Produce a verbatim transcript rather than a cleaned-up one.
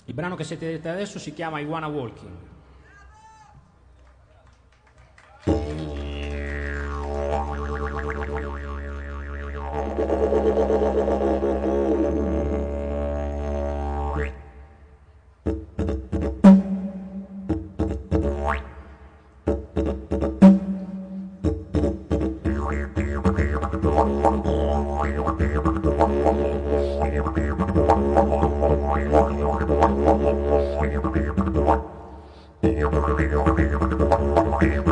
Il brano che sentirete adesso si chiama I Wanna Walking. One